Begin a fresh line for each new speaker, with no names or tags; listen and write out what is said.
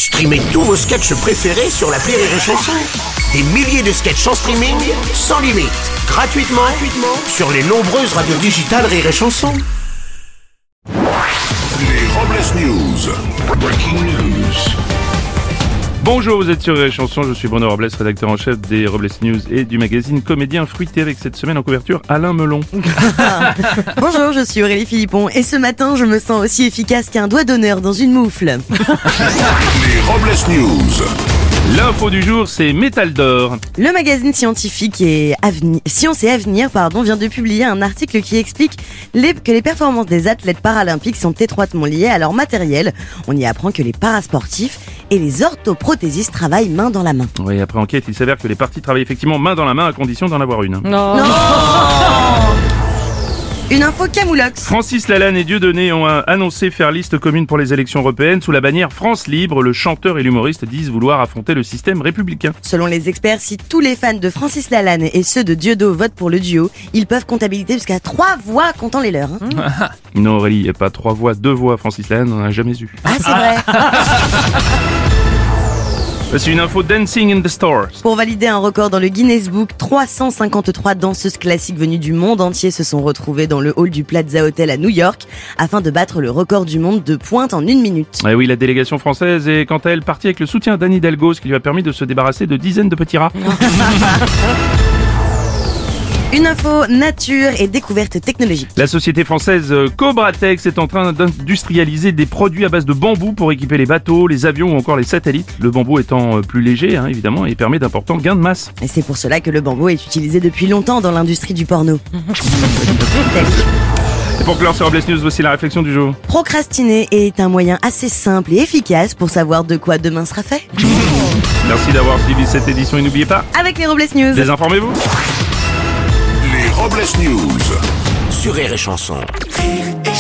Streamez tous vos sketchs préférés sur l'appli Rire et Chanson. Des milliers de sketchs en streaming, sans limite, gratuitement sur les nombreuses radios digitales Rire et Chanson.
Les Robles News. Breaking news.
Bonjour, vous êtes sur Rire et Chanson, je suis Bruno Robles, rédacteur en chef des Robles News et du magazine Comédien Fruité, avec cette semaine en couverture Alain Melon.
Bonjour, je suis Aurélie Philippon et ce matin je me sens aussi efficace qu'un doigt d'honneur dans une moufle.
Les Robles News.
L'info du jour, c'est Métal d'Or.
Le magazine scientifique Science et Avenir vient de publier un article qui explique que les performances des athlètes paralympiques sont étroitement liées à leur matériel. On y apprend que les parasportifs et les orthoprothésistes travaillent main dans la main.
Oui, après enquête, il s'avère que les parties travaillent effectivement main dans la main à condition d'en avoir une.
Non. Une info camoulox.
Francis Lalanne et Dieudonné ont annoncé faire liste commune pour les élections européennes sous la bannière France Libre. Le chanteur et l'humoriste disent vouloir affronter le système républicain.
Selon les experts, si tous les fans de Francis Lalanne et ceux de Dieudonné votent pour le duo, ils peuvent comptabiliser jusqu'à 3 voix comptant les leurs.
Non Aurélie, pas 3 voix, 2 voix. Francis Lalanne, on n'en a jamais eu.
Ah, c'est vrai.
C'est une info Dancing in the Stars.
Pour valider un record dans le Guinness Book, 353 danseuses classiques venues du monde entier se sont retrouvées dans le hall du Plaza Hotel à New York afin de battre le record du monde de pointe en 1 minute.
Et oui, la délégation française est quant à elle partie avec le soutien d'Anne Hidalgo, ce qui lui a permis de se débarrasser de dizaines de petits rats.
Une info nature et découverte technologique.
La société française Cobratex est en train d'industrialiser des produits à base de bambou pour équiper les bateaux, les avions ou encore les satellites. Le bambou étant plus léger, évidemment, et permet d'importants gains de masse.
Et c'est pour cela que le bambou est utilisé depuis longtemps dans l'industrie du porno.
Et pour clore sur Robles News, voici la réflexion du jour.
Procrastiner est un moyen assez simple et efficace pour savoir de quoi demain sera fait.
Merci d'avoir suivi cette édition et n'oubliez pas,
Avec les Robles News.
désinformez-vous.
Les Robles News.
Sur Rire et Chanson. Rire et